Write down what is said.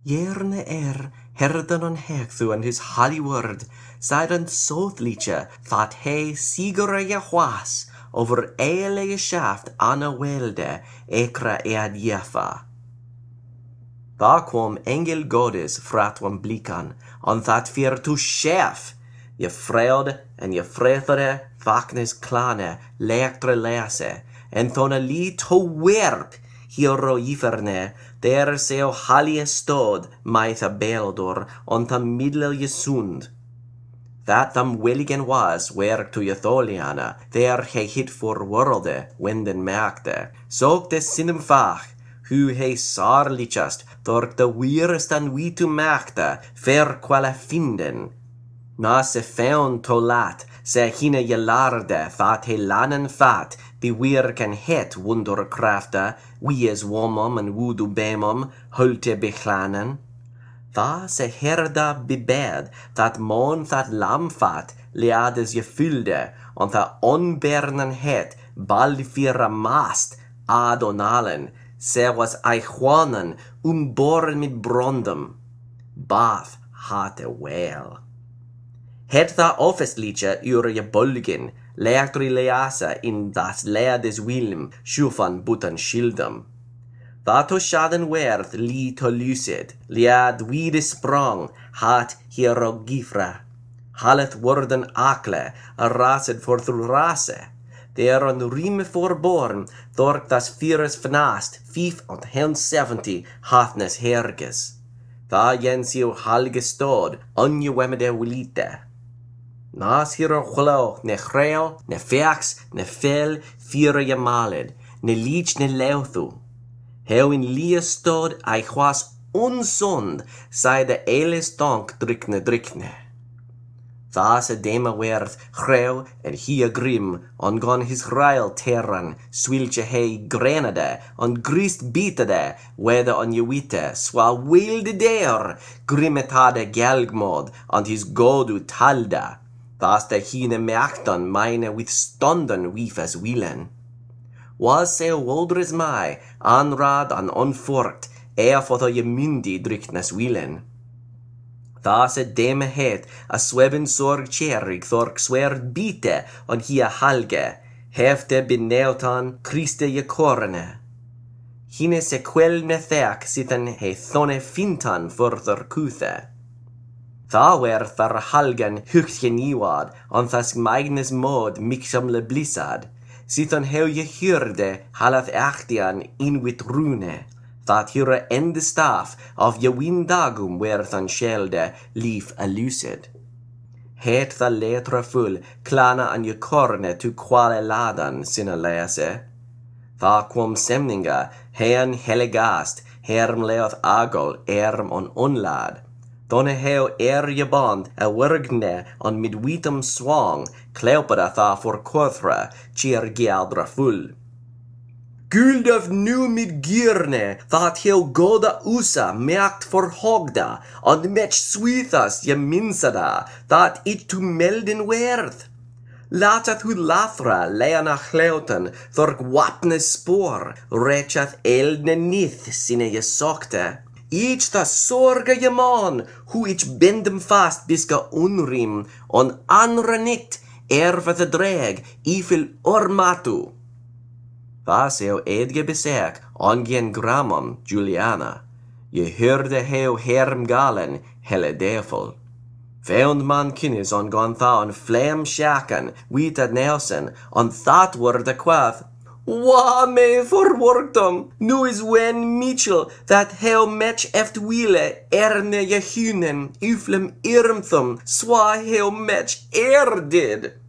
Jerne herden on hegthu and his holy word, seiden sothliche, that he sigere je hwas, over eile shaft anna welde, ekra ead jefa. Da kwam engel godes fratwam blikan, on that fear to chef, je vreud en je vretere vaknes klane, lektre lese, en thona li to werp, hero iferne, der seo halie stod, maitha beeldor, on ta middle je sund. That them willigen was, werk to je tholiana, der he hit for worlde, winden merkte, zog des sinem fach, hu he sarlichast, dork de weerest an we to merkte, ver quale finden. Na se feon to lat, se hine je larde, that he lanen fat, die weer kan het wonderkrafte, wie is womum en woedu bemum, hulte bechlanen. Da se herda bebed, dat mon dat lamfat, leades je vulde, on dat onbernen het, balfira mast, adonalen, se was eichwanen, boren mit brondum. Bath hate wel. Het da ofesliche ure je bulgin, leactri leasa in das leades wilm, schufan butan schildum. Dat to schaden werd li to lucid, liad wide sprong, hat hierogifra. Halet worden akle, a raset for through rase. Der on rime voorborn, dork das virus vnast, 570 hathnes herges. Da jensio halge stod, onje wemede wilite. Nas hiro chlo, ne chreo, ne feax, ne fel, fire je maled, ne lich ne leuthu. Heu in lia stod, ai chwas unsond, sei de eles donk drikne. Thas a dema werth, chreu, en hia grim, on gon his rail terran, swilche hei grenade, on grist bitade, wede on jewite, swa wilde der, grimmetade gelgmod, on his godu talda, thas de hine merktan meine withstonden wifes willen. Was se woldres mai, anrad an onforkt, fotho je mundi dryknes willen. Thas deme het, a sweben sorg cherig thork swerd bite on hia halge, hefte beneutan Christe je korne. Hine se quel ne theak sithen he thone fintan further kuthe. Tha wer thar halgen huchtje niwad, on thas maignes mod mixam le blissad, sithen heu je hyrde halath achtian in wit rune, that hyrre ende staff of je windagum werth an schelde lief elucid. Het tha letra full, klana an je korne tu quale ladan sinna lese. Tha quam semninga, hean helegast, herm leoth agol erm on onlad. Donne heu je bond, a wergne on midwitum swang, cleopada tha for quothra, cheer gialdra full. Guldaf nu mid gierne, that heel goda usa merkt for hogda, on mech sweethas je minsada, that it to melden werth. Latat hud lathra leana chleutan, thork wapne spoor, rechath eldne nith sine je sokte. Ich da sorge je man, hu ich bendem fast biska unrim, on anra nit, erfeth dreg, ifil ormatu. Was eu edge besek, ongien gramam, Juliana. Je hörde heu herm galen, helle devil. Veund man kinnis on gontha on flem shaken, wita Nelson, on that word a quath. Wa me forworktum, nu is wen Mitchell, that heu mech eft wile, erne je hunen, uflem irmthum, swa heu mech did.